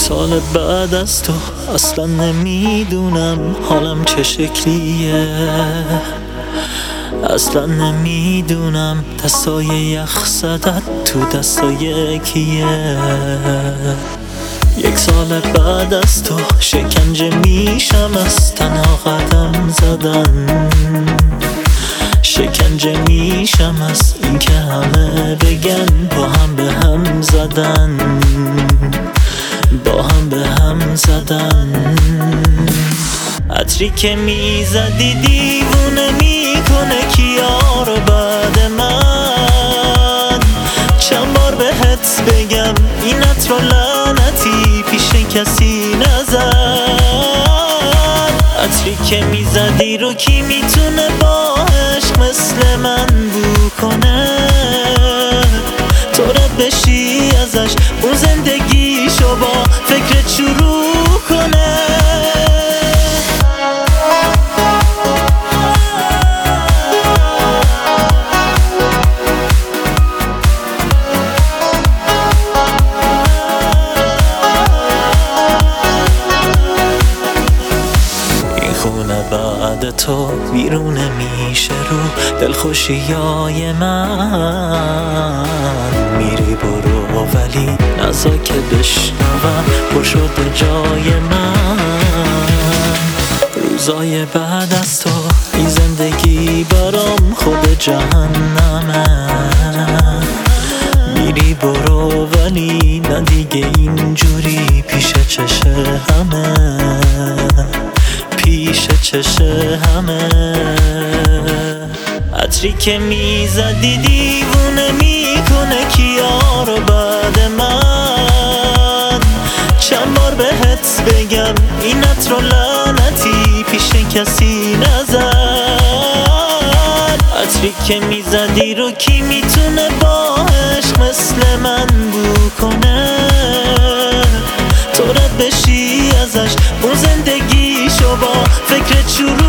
سال بعد از تو اصلا نمیدونم حالم چه شکلیه، اصلا نمیدونم دستای یخ زدت تو دستای کیه. یک سال بعد از تو شکنجه میشم از تنها قدم زدن، شکنجه میشم از اینکه همه بگن با هم به هم زدن، با هم به هم زدن. عطری که میزدی دیوونه میکنه کیا رو بعد من. چند بار بهت بگم این عطر رو لعنتی پیش کسی نزن. عطری که میزدی رو کی میتونه با عشق مثل من بو کنه؟ تو رد بشی ازش اون زندگیشو با فکرت شروع کنه. بعد تو بیرون میشه رو دلخوشیای من. میری برو ولی نزا که بشنوم پر شده جای من. روزای بعد از تو این زندگی برام خود جهنمه. میری برو ولی نه دیگه اینجوری پیش چشه همه، پیش چشه همه. عطری که میزدی دیوونه میکنه کیا رو بعد من. چند بار بهت بگم این عطر رو لعنتی پیش کسی نزن. عطری که میزدی رو کی میتونه با عشق مثل من بو کنه؟ تو رد بشی ازش اون زندگیشو با فکرت شروع